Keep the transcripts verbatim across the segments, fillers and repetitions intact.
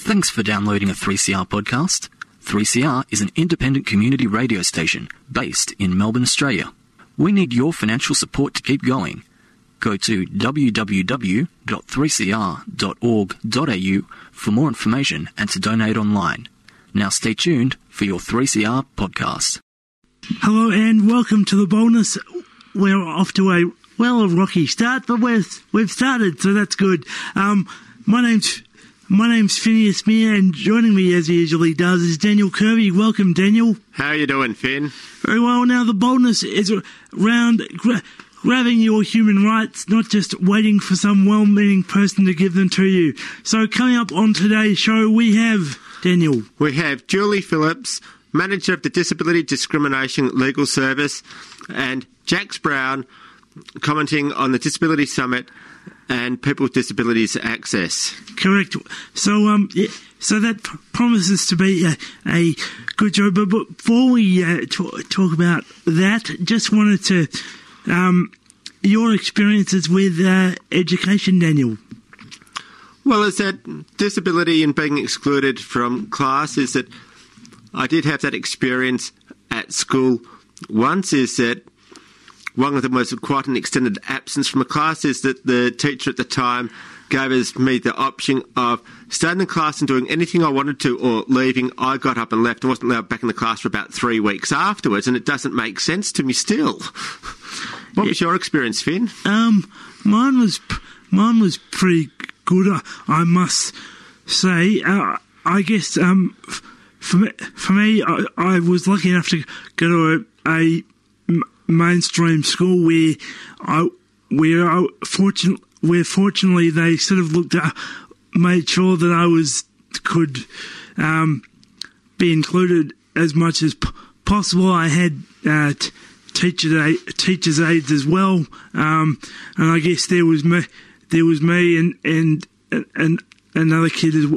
Thanks for downloading a three C R podcast. three C R is an independent community radio station based in Melbourne, Australia. We need your financial support to keep going. Go to w w w dot three c r dot org dot a u for more information and to donate online. Now stay tuned for your three C R podcast. Hello and welcome to the bonus. We're off to a, well, a rocky start, but we're, we've started, so that's good. Um, my name's My name's Phineas Meir, and joining me, as he usually does, is Daniel Kirby. Welcome, Daniel. How are you doing, Finn? Very well. Now, the boldness is around gra- grabbing your human rights, not just waiting for some well-meaning person to give them to you. So, coming up on today's show, we have, Daniel. We have Julie Phillips, Manager of the Disability Discrimination Legal Service, and Jax Brown, commenting on the Disability Summit and People with Disabilities Access. Correct. So, um, yeah, so that p- promises to be a, a good show. But before we uh, t- talk about that, just wanted to um, your experiences with uh, education, Daniel. Well, is that disability and being excluded from class? Is that I did have that experience at school once. Is that one of them was quite an extended absence from a class, is that the teacher at the time gave us me the option of staying in class and doing anything I wanted to or leaving. I got up and left and wasn't allowed back in the class for about three weeks afterwards, and it doesn't make sense to me still. What yeah. was your experience, Finn? Um, mine was mine was pretty good, I, I must say. Uh, I guess um, for me, for me I, I was lucky enough to go to a, a mainstream school where I, where I fortunate, where fortunately they sort of looked at, made sure that I was could um, be included as much as p- possible. I had uh, t- teacher teachers aides as well, um, and I guess there was me, there was me and and and another kid as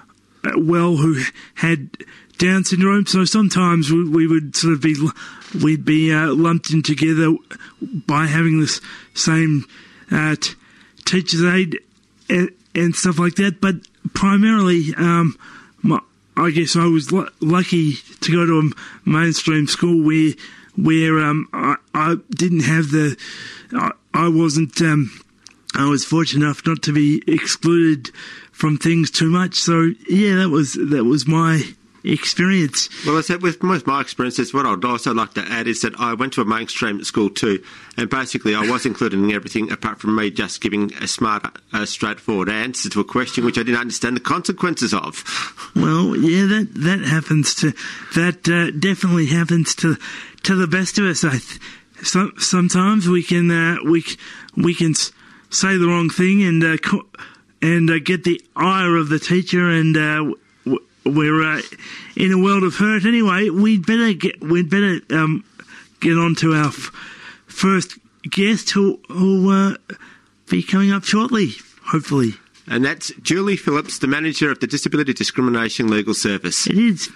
well who had Down syndrome. So sometimes we, we would sort of be, we'd be uh, lumped in together by having this same uh, t- teacher's aide and, and stuff like that. But primarily, um, my, I guess I was l- lucky to go to a mainstream school where where um, I, I didn't have the, I, I wasn't, um, I was fortunate enough not to be excluded from things too much. So yeah, that was that was my experience. Well, I said with most of my experiences, what I'd also like to add is that I went to a mainstream school too, and basically I was included in everything apart from me just giving a smart, uh, straightforward answer to a question which I didn't understand the consequences of. Well, yeah, that that happens to that uh, definitely happens to to the best of us. I th- so, sometimes we can uh, we we can say the wrong thing and uh, co- and uh, get the ire of the teacher, and uh, we're uh, in a world of hurt. Anyway, we'd better get we'd better um, get on to our f- first guest, who will uh, be coming up shortly, hopefully. And that's Julie Phillips, the Manager of the Disability Discrimination Legal Service. It is.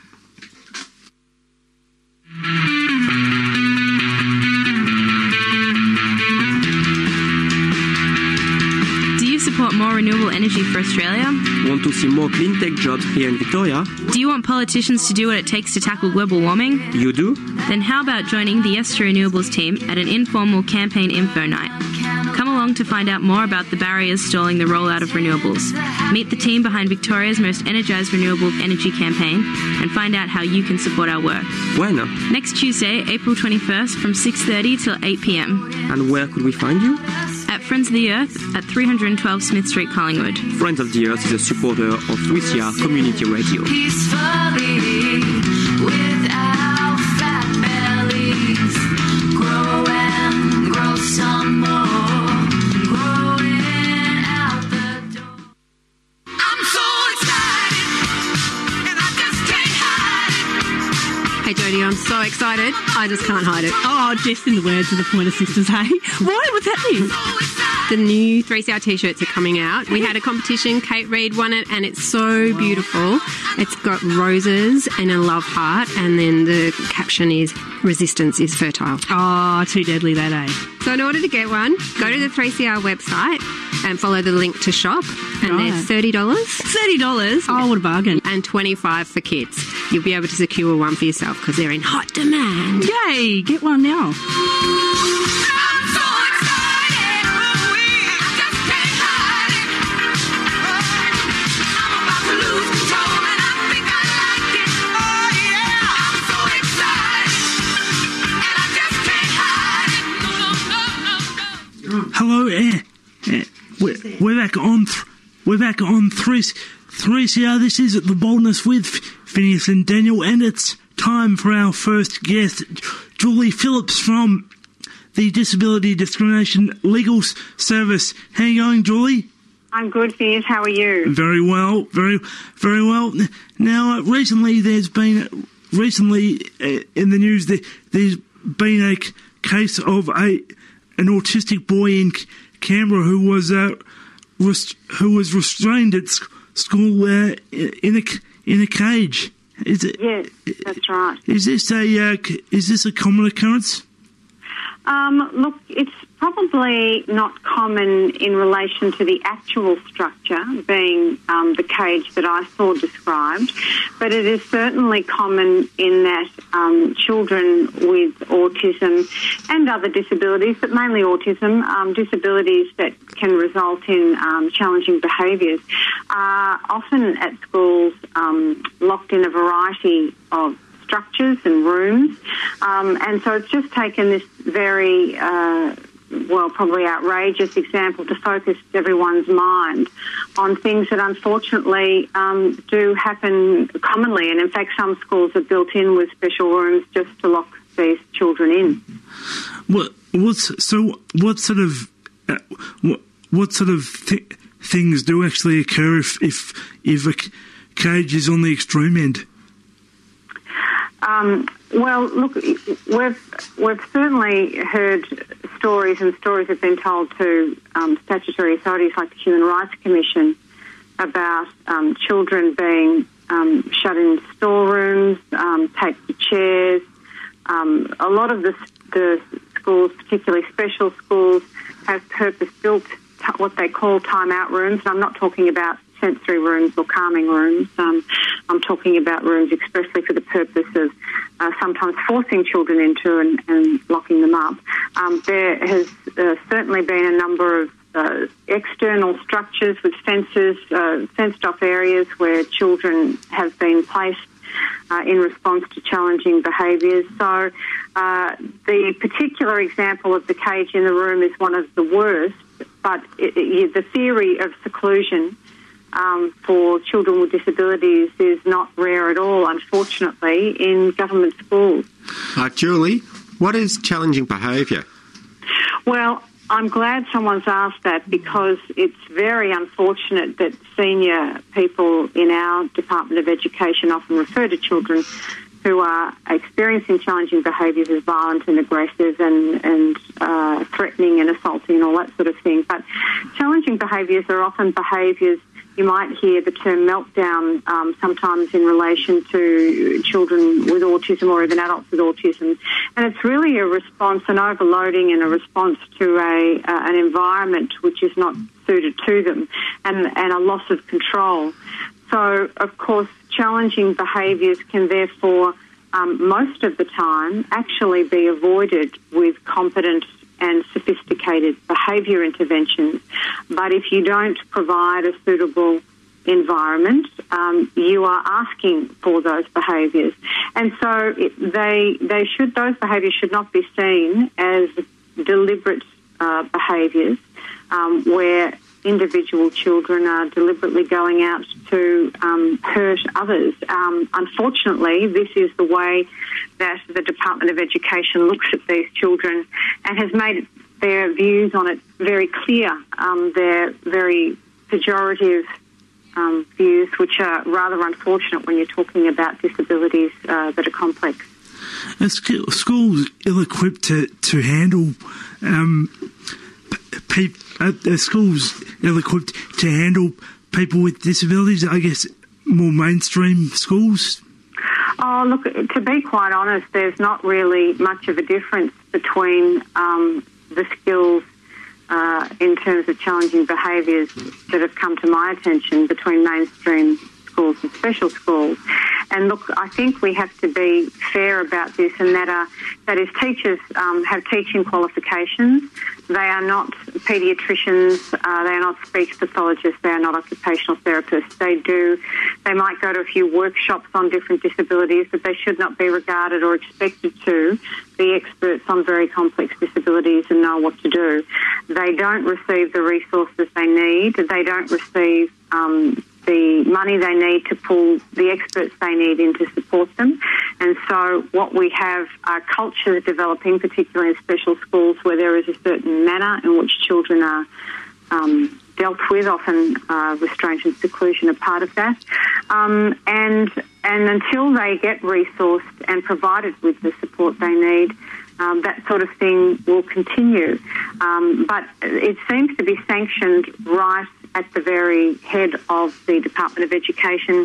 Support more renewable energy for Australia? Want to see more clean tech jobs here in Victoria? Do you want politicians to do what it takes to tackle global warming? You do? Then how about joining the Yes to Renewables team at an informal campaign info night? Come along to find out more about the barriers stalling the rollout of renewables. Meet the team behind Victoria's most energised renewable energy campaign and find out how you can support our work. When? Next Tuesday, April twenty-first from six thirty till eight p.m. And where could we find you? At Friends of the Earth at three twelve Smith Street, Collingwood. Friends of the Earth is a supporter of three C R Community Radio. Peacefully, without fat bellies, grow and grow some more, growing out the door. I'm so excited, and I just can't hide it. Hey Jodie, I'm so excited, I just can't hide it. Oh, just in the words of the Pointer Sisters, hey? Why? What's happening? The new three C R t-shirts are coming out. We had a competition, Kate Reid won it, and it's so beautiful. It's got roses and a love heart, and then the caption is, resistance is fertile. Oh, too deadly that, eh? So in order to get one, go to the three C R website and follow the link to shop. And Right. they're thirty dollars. thirty dollars? Oh, what a bargain. And twenty-five dollars for kids. You'll be able to secure one for yourself because they're in hot demand. Yay, get one now. Hello, eh, eh, we're, we're back on. Th- we're back on three three C R. This is the Boldness with Phineas and Daniel, and it's time for our first guest, Julie Phillips from the Disability Discrimination Legal S- Service. How you going, Julie? I'm good, Phineas. How are you? Very well, very, very well. Now, uh, recently there's been recently uh, in the news that there's been a c- case of a an autistic boy in C- Canberra who was uh, rest- who was restrained at sc- school uh, in a c- in a cage. Is it? Yes, that's right. Is this a uh, c- is this a common occurrence? Um, look, it's probably not common in relation to the actual structure being um, the cage that I saw described, but it is certainly common in that um, children with autism and other disabilities, but mainly autism, um, disabilities that can result in um, challenging behaviours, are often at schools um, locked in a variety of structures and rooms, um, and so it's just taken this very, uh, well, probably outrageous example to focus everyone's mind on things that unfortunately um, do happen commonly, and in fact some schools are built in with special rooms just to lock these children in. What what's so? What sort of uh, what, what sort of th- things do actually occur if if if a c- cage is on the extreme end? Um, well, look, we've we've certainly heard stories, and stories have been told to um, statutory authorities like the Human Rights Commission about um, children being um, shut in storerooms, um, taped to chairs. Um, a lot of the, the schools, particularly special schools, have purpose-built t- what they call time-out rooms. And I'm not talking about sensory rooms or calming rooms. Um, I'm talking about rooms expressly for the purpose of uh, sometimes forcing children into and, and locking them up. Um, there has uh, certainly been a number of uh, external structures with fences, uh, fenced-off areas where children have been placed uh, in response to challenging behaviours. So uh, the particular example of the cage in the room is one of the worst, but it, it, the theory of seclusion Um, for children with disabilities is not rare at all, unfortunately, in government schools. Uh, Julie, what is challenging behaviour? Well, I'm glad someone's asked that because it's very unfortunate that senior people in our Department of Education often refer to children who are experiencing challenging behaviours as violent and aggressive and, and uh, threatening and assaulting and all that sort of thing. But challenging behaviours are often behaviours. You might hear the term meltdown um, sometimes in relation to children with autism or even adults with autism. And it's really a response, an overloading and a response to a uh, an environment which is not suited to them and, and a loss of control. So, of course, challenging behaviours can therefore, um, most of the time, actually be avoided with competent and sophisticated behaviour interventions. But if you don't provide a suitable environment, um, you are asking for those behaviours. And so it, they they should those behaviours should not be seen as deliberate uh, behaviours um, where individual children are deliberately going out to um, hurt others. Um, unfortunately, this is the way that the Department of Education looks at these children and has made their views on it very clear. Um, they're very pejorative um, views, which are rather unfortunate when you're talking about disabilities uh, that are complex. Are schools ill-equipped to, to handle um, pe- uh, are schools ill-equipped to handle people with disabilities, I guess, more mainstream schools? Oh, look, to be quite honest, there's not really much of a difference between um, the skills uh, in terms of challenging behaviours that have come to my attention between mainstream schools and special schools. And look, I think we have to be fair about this, and that are, that is teachers um, have teaching qualifications. They are not paediatricians, uh, they are not speech pathologists, they are not occupational therapists. They do, they might go to a few workshops on different disabilities, but they should not be regarded or expected to be experts on very complex disabilities and know what to do. They don't receive the resources they need. They don't receive um, the money they need to pull the experts they need in to support them. And so what we have are cultures developing, particularly in special schools, where there is a certain manner in which children are um, dealt with, often uh, restraint and seclusion are part of that. Um, and, and until they get resourced and provided with the support they need, Um, that sort of thing will continue. Um, but it seems to be sanctioned right at the very head of the Department of Education,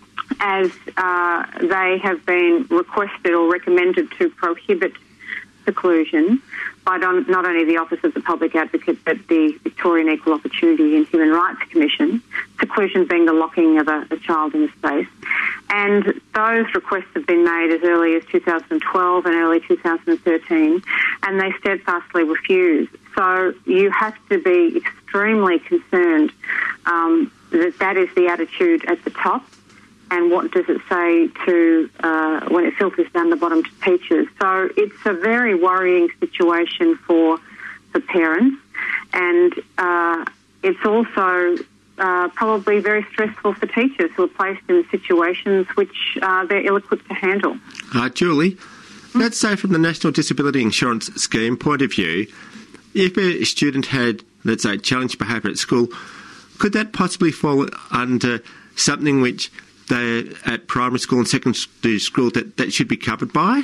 as uh, they have been requested or recommended to prohibit seclusion by not only the Office of the Public Advocate but the Victorian Equal Opportunity and Human Rights Commission, seclusion being the locking of a, a child in a space. And those requests have been made as early as two thousand twelve and early two thousand thirteen, and they steadfastly refuse. So you have to be extremely concerned um, that that is the attitude at the top. And what does it say to uh, when it filters down the bottom to teachers? So it's a very worrying situation for the parents, and uh, it's also uh, probably very stressful for teachers who are placed in situations which uh, they're ill-equipped to handle. Uh, Julie, let's say from the National Disability Insurance Scheme point of view, if a student had, let's say, challenged behaviour at school, could that possibly fall under something which they at primary school and secondary school that, that should be covered by?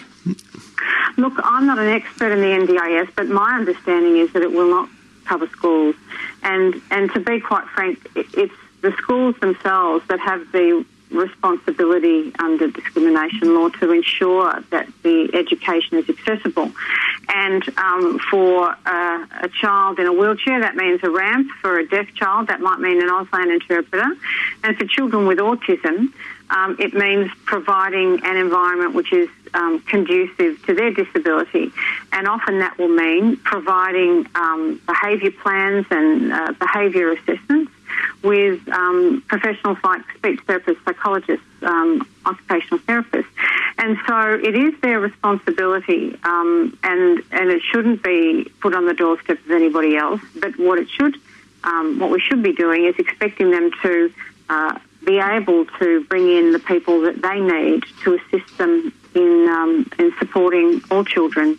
Look, I'm not an expert in the N D I S, but my understanding is that it will not cover schools. And and to be quite frank, it's the schools themselves that have the responsibility under discrimination law to ensure that the education is accessible. And um, for uh, a child in a wheelchair, that means a ramp. For a deaf child, that might mean an Auslan interpreter. And for children with autism, um, it means providing an environment which is um, conducive to their disability. And often that will mean providing um, behaviour plans and uh, behaviour assessments with um, professionals like speech therapists, psychologists, um, occupational therapists. And so it is their responsibility, um, and, and it shouldn't be put on the doorstep of anybody else. But what it should, um, what we should be doing is expecting them to uh, be able to bring in the people that they need to assist them in um, in supporting all children.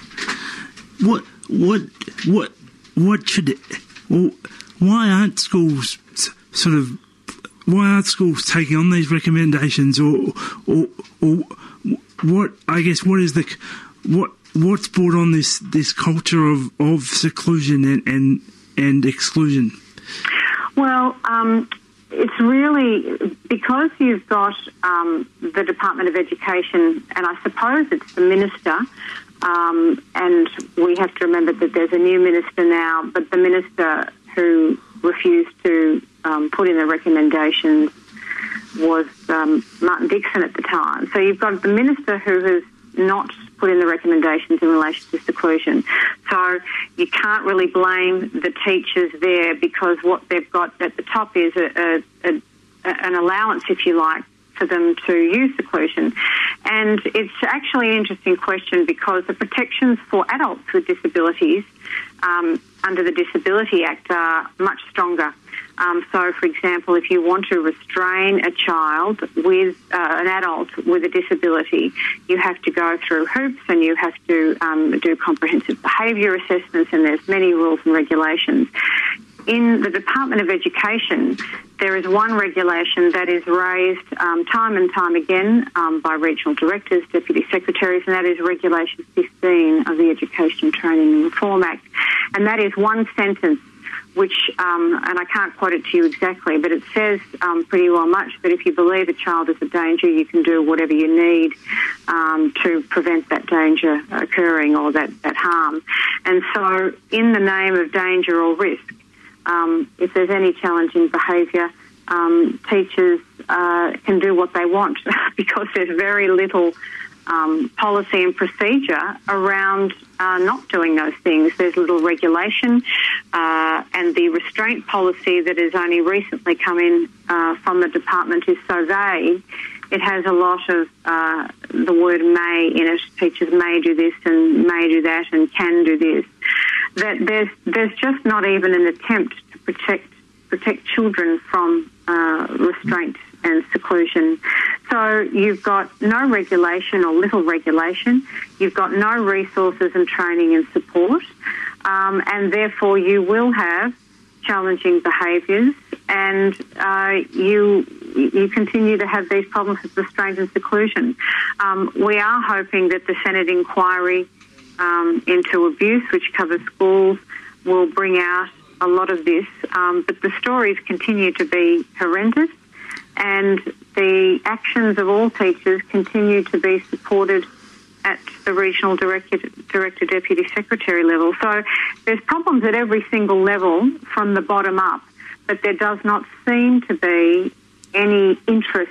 What what what what should it? Well, why aren't schools sort of? Why aren't schools taking on these recommendations, or or or what? I guess what is the what what's brought on this this culture of, of seclusion and, and and exclusion? Well, um, it's really because you've got um, the Department of Education, and I suppose it's the minister. Um, and we have to remember that there's a new minister now, but the minister who refused to um, put in the recommendations was um, Martin Dixon at the time. So you've got the minister who has not put in the recommendations in relation to seclusion. So you can't really blame the teachers there, because what they've got at the top is a, a, a, an allowance, if you like, for them to use seclusion. And it's actually an interesting question, because the protections for adults with disabilities um, under the Disability Act are much stronger. Um, so, for example, if you want to restrain a child with uh, an adult with a disability, you have to go through hoops and you have to um, do comprehensive behaviour assessments, and there's many rules and regulations. In the Department of Education, there is one regulation that is raised um, time and time again um, by regional directors, deputy secretaries, and that is Regulation fifteen of the Education, Training and Reform Act. And that is one sentence which, um, and I can't quote it to you exactly, but it says um, pretty well much that if you believe a child is a danger, you can do whatever you need um, to prevent that danger occurring or that, that harm. And so in the name of danger or risk, um, if there's any challenging behaviour, um, teachers uh, can do what they want because there's very little Um, policy and procedure around uh, not doing those things. There's little regulation uh, and the restraint policy that has only recently come in uh, from the department is so vague. It has a lot of uh, the word may in it. Teachers may do this and may do that and can do this. That there's there's just not even an attempt to protect protect children from uh, restraint and seclusion. So you've got no regulation or little regulation. You've got no resources and training and support, um, and therefore you will have challenging behaviours, and uh, you you continue to have these problems with restraint and seclusion. Um, we are hoping that the Senate inquiry um, into abuse, which covers schools, will bring out a lot of this, um, but the stories continue to be horrendous. And the actions of all teachers continue to be supported at the regional director, director deputy secretary level. So there's problems at every single level from the bottom up, but there does not seem to be any interest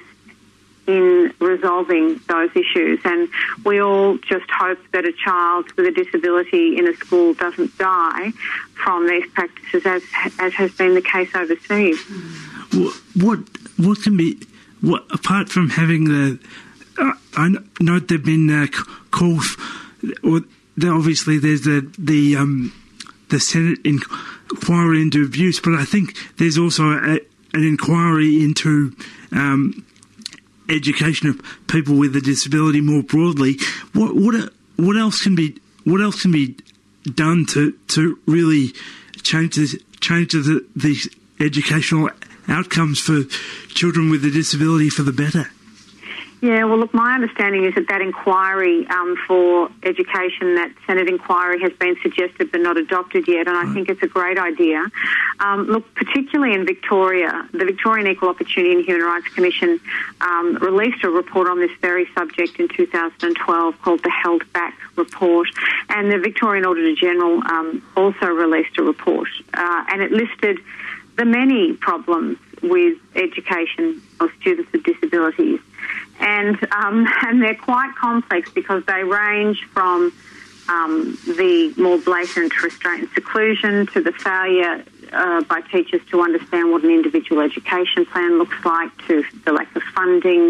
in resolving those issues. And we all just hope that a child with a disability in a school doesn't die from these practices, as as has been the case overseas. What what can be what apart from having the? Uh, I note there've been uh, calls, or there, obviously there's the the um, the Senate inquiry into abuse, but I think there's also a, an inquiry into um, education of people with a disability more broadly. What what what else can be what else can be done to, to really change this, change the these educational outcomes for children with a disability for the better? Yeah, well, look, my understanding is that that inquiry um, for education, that Senate inquiry, has been suggested but not adopted yet, and I right. think it's a great idea. Um, look, particularly in Victoria, the Victorian Equal Opportunity and Human Rights Commission um, released a report on this very subject in two thousand twelve called the Held Back Report, and the Victorian Auditor General um, also released a report, uh, and it listed the many problems with education of students with disabilities. And um, and they're quite complex because they range from um, the more blatant restraint and seclusion to the failure uh, by teachers to understand what an individual education plan looks like, to the lack of funding,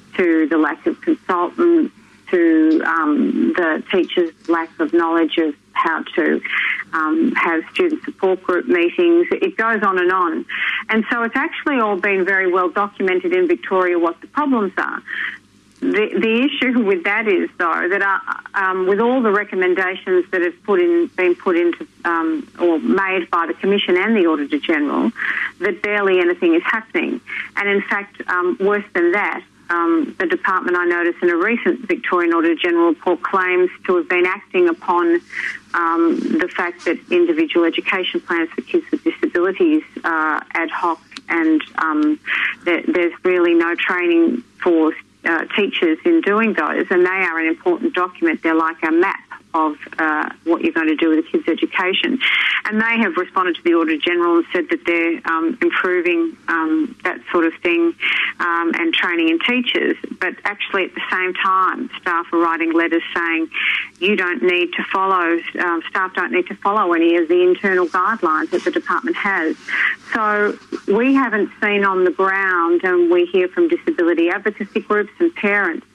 to the lack of consultants, to um, the teachers' lack of knowledge of how to um, have student support group meetings. It goes on and on. And so it's actually all been very well documented in Victoria what the problems are. The, the issue with that is, though, that uh, um, with all the recommendations that have put in, been put into um, or made by the Commission and the Auditor General, that barely anything is happening. And in fact, um, worse than that, Um, the department, I noticed in a recent Victorian Auditor General report, claims to have been acting upon um, the fact that individual education plans for kids with disabilities are ad hoc, and um, there, there's really no training for uh, teachers in doing those, and they are an important document. They're like a map of uh, what you're going to do with a kid's education. And they have responded to the Auditor General and said that they're um, improving um, that sort of thing um, and training in teachers. But actually at the same time, staff are writing letters saying you don't need to follow, um, staff don't need to follow any of the internal guidelines that the department has. So we haven't seen on the ground, and we hear from disability advocacy groups and parents,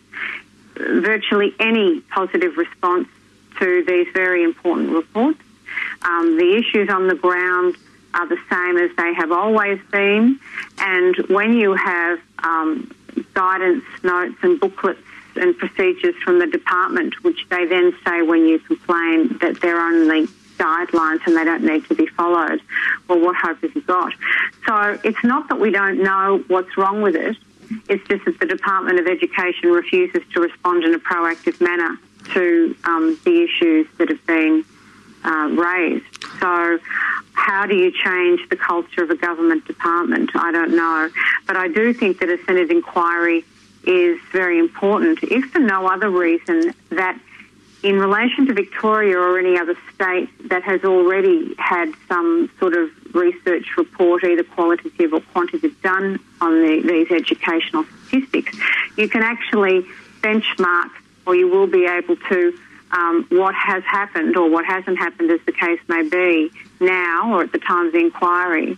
virtually any positive response to these very important reports. Um, the issues on the ground are the same as they have always been, and when you have um, guidance notes and booklets and procedures from the department, which they then say when you complain that they're only guidelines and they don't need to be followed, well, what hope have you got? So it's not that we don't know what's wrong with it, it's just that the Department of Education refuses to respond in a proactive manner to um, the issues that have been uh, raised. So how do you change the culture of a government department? I don't know. But I do think that a Senate inquiry is very important, if for no other reason that in relation to Victoria or any other state that has already had some sort of research report, either qualitative or quantitative, done on the, these educational statistics, you can actually benchmark, or you will be able to, um, what has happened or what hasn't happened, as the case may be, now or at the time of the inquiry,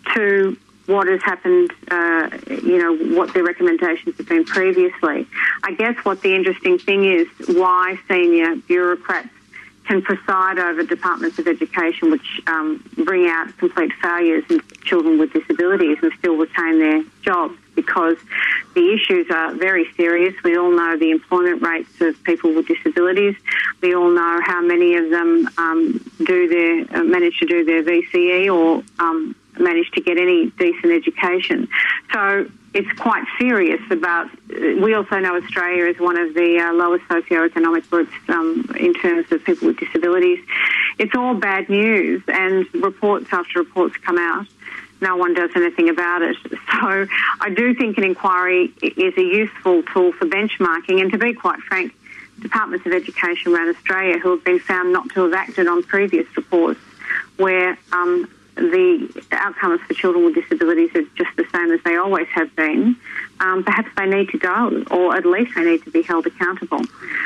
to what has happened, uh, you know, what their recommendations have been previously. I guess what the interesting thing is, why senior bureaucrats can preside over departments of education which um, bring out complete failures in children with disabilities and still retain their jobs, because the issues are very serious. We all know the employment rates of people with disabilities. We all know how many of them um, do their uh, manage to do their V C E or um, manage to get any decent education. So it's quite serious about, we also know Australia is one of the uh, lowest socioeconomic groups um, in terms of people with disabilities. It's all bad news, and reports after reports come out. No one does anything about it. So I do think an inquiry is a useful tool for benchmarking, and to be quite frank, departments of education around Australia who have been found not to have acted on previous reports where um, the outcomes for children with disabilities are just the same as they always have been, um, perhaps they need to go, or at least they need to be held accountable.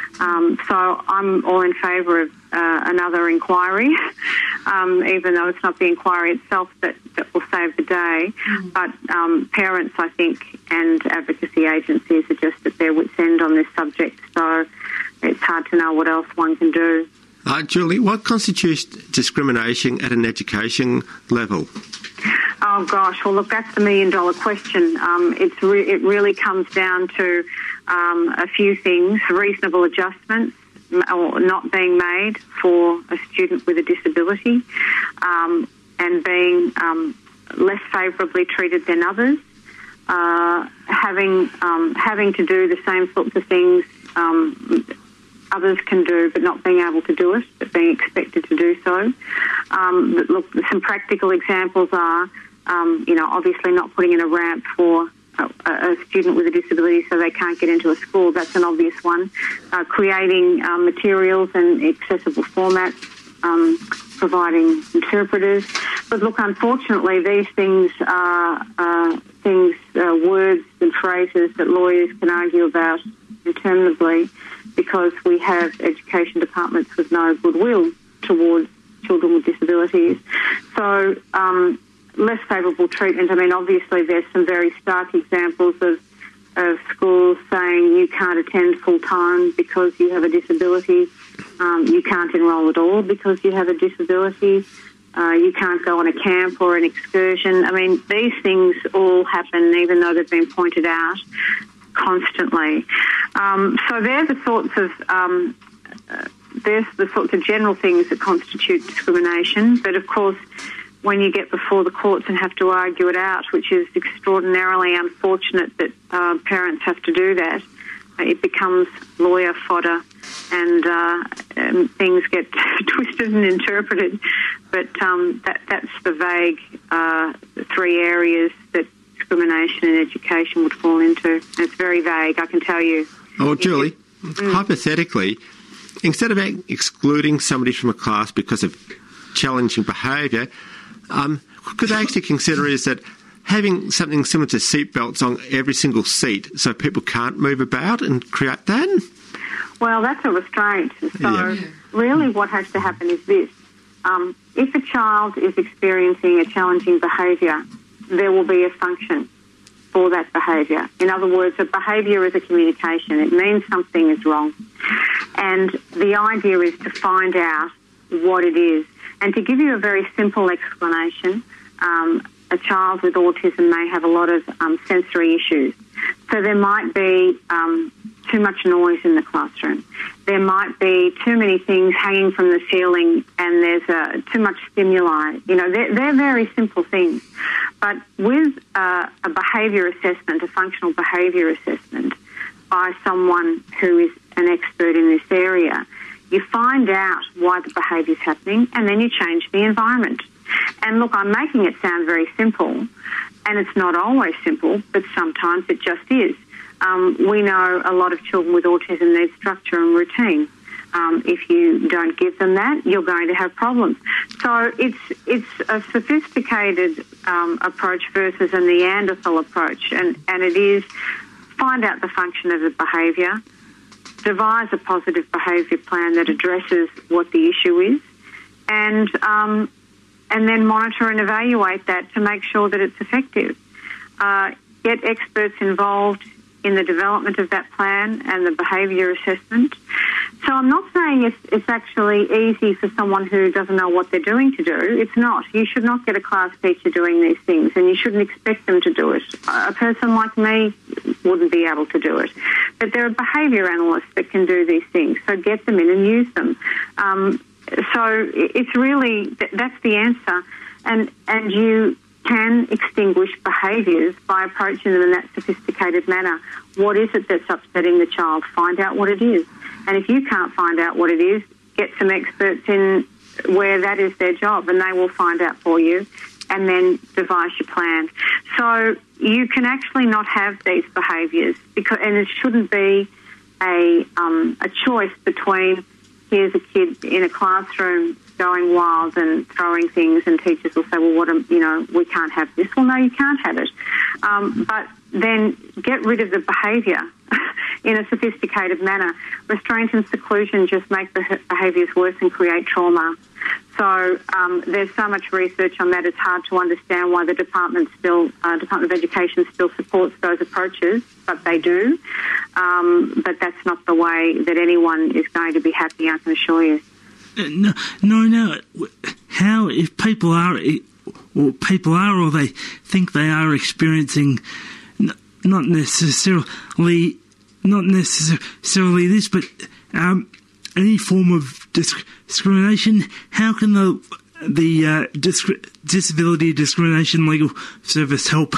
Um, so I'm all in favour of uh, another inquiry, um, even though it's not the inquiry itself that, that will save the day. Mm-hmm. But um, parents, I think, and advocacy agencies are just at their wits' end on this subject, so it's hard to know what else one can do. Uh, Julie, what constitutes discrimination at an education level? Oh, gosh. Well, look, that's the million-dollar question. Um, it's re- it really comes down to um, a few things: reasonable adjustments or not being made for a student with a disability, um, and being um, less favourably treated than others, uh, having um, having to do the same sorts of things um, others can do, but not being able to do it, but being expected to do so. Um, but look, some practical examples are, um, you know, obviously not putting in a ramp for a, a student with a disability so they can't get into a school. That's an obvious one. Uh, creating um, materials and accessible formats, um, providing interpreters. But look, unfortunately, these things are uh, things, uh, words and phrases that lawyers can argue about interminably, because we have education departments with no goodwill towards children with disabilities. So um, less favourable treatment. I mean, obviously there's some very stark examples of, of schools saying you can't attend full-time because you have a disability. Um, you can't enrol at all because you have a disability. Uh, you can't go on a camp or an excursion. I mean, these things all happen even though they've been pointed out constantly. Um, so they're the sorts of um, uh, there's the sorts of general things that constitute discrimination. But of course, when you get before the courts and have to argue it out, which is extraordinarily unfortunate that uh, parents have to do that, it becomes lawyer fodder, and, uh, and things get twisted and interpreted. But um, that, that's the vague uh, three areas that discrimination in education would fall into. And it's very vague, I can tell you. Oh, Julie, mm. hypothetically, instead of excluding somebody from a class because of challenging behaviour, um, could they actually consider is that having something similar to seatbelts on every single seat so people can't move about and create that? Well, that's a restraint. So yeah. really what has to happen is this. Um, if a child is experiencing a challenging behaviour, there will be a function for that behaviour. In other words, a behaviour is a communication. It means something is wrong. And the idea is to find out what it is. And to give you a very simple explanation, um, a child with autism may have a lot of um, sensory issues. So there might be um, too much noise in the classroom. There might be too many things hanging from the ceiling, and there's uh, too much stimuli. You know, they're, they're very simple things. But with uh, a behaviour assessment, a functional behaviour assessment by someone who is an expert in this area, You find out why the behaviour is happening, and then you change the environment. And look, I'm making it sound very simple, and it's not always simple, but sometimes it just is. Um, we know a lot of children with autism need structure and routine. Um, if you don't give them that, you're going to have problems. So it's it's a sophisticated um, approach versus a Neanderthal approach, and, and it is find out the function of the behaviour, devise a positive behaviour plan that addresses what the issue is, and um, and then monitor and evaluate that to make sure that it's effective. Uh, get experts involved in the development of that plan and the behaviour assessment. So I'm not saying it's, it's actually easy for someone who doesn't know what they're doing to do. It's not. You should not get a class teacher doing these things, and you shouldn't expect them to do it. A person like me wouldn't be able to do it. But there are behaviour analysts that can do these things, so get them in and use them. Um, so it's really, that's the answer. And, and you can extinguish behaviours by approaching them in that sophisticated manner. What is it that's upsetting the child? Find out what it is. And if you can't find out what it is, get some experts in where that is their job, and they will find out for you, and then devise your plan. So you can actually not have these behaviours, because, and it shouldn't be a um, a choice between here's a kid in a classroom going wild and throwing things, and teachers will say, well, what am, you know, we can't have this. Well, no, you can't have it. Um, but then get rid of the behaviour in a sophisticated manner. Restraint and seclusion just make the behaviours worse and create trauma. So um, there's so much research on that, it's hard to understand why the department still, uh, Department of Education still supports those approaches, but they do. Um, but that's not the way that anyone is going to be happy, I can assure you. No, no, no. How, if people are, or people are, or they think they are experiencing, not necessarily, not necessarily this, but um, any form of disc- discrimination, how can the the uh, disc- Disability Discrimination Legal Service help?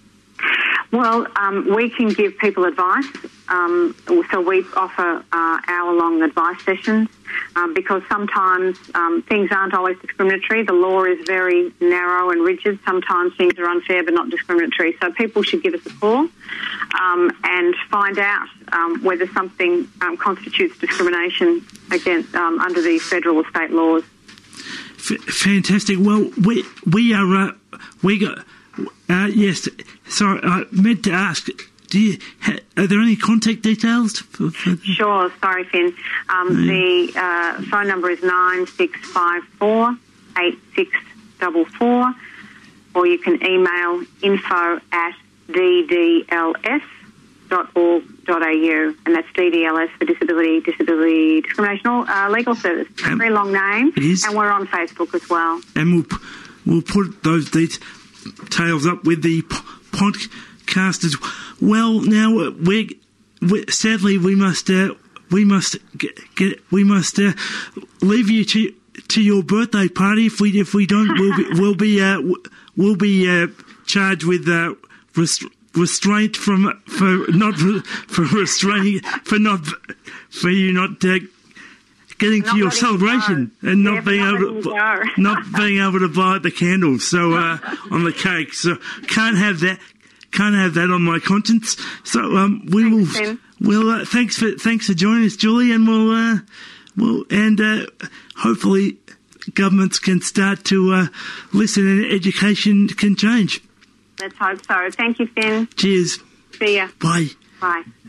Well, um, we can give people advice. Um, so we offer uh, hour-long advice sessions um, because sometimes um, things aren't always discriminatory. The law is very narrow and rigid. Sometimes things are unfair but not discriminatory. So people should give us a call um, and find out um, whether something um, constitutes discrimination against um, under the federal or state laws. F- fantastic. Well, we we are uh, we got. Uh, yes, sorry, I meant to ask, do you, ha, are there any contact details? For, for sure, sorry, Finn. Um, no. The uh, phone number is nine six five four, eight six four four, or you can email info at d d l s dot org dot a u, and that's D D L S for Disability, Disability Discrimination uh, Legal Service. Um, Very long name, it is. And we're on Facebook as well. And we'll, we'll put those details Tails up with the podcast as well. Now, uh, we're, we're sadly we must uh, we must get, get we must uh, leave you to to your birthday party. If we if we don't, we'll be we'll be uh, we'll be uh, charged with uh, rest, restraint from for not for restraining for not for you not. Uh, Getting not to your celebration and not yeah, being not able to not being able to light the candles so uh, on the cake, so can't have that can't have that on my conscience. So um, we thanks, will Tim. we'll uh, thanks for thanks for joining us, Julie, and we'll uh, we'll and uh, hopefully governments can start to uh, listen and education can change. Let's hope so. Thank you, Finn. Cheers. See ya. Bye. Bye.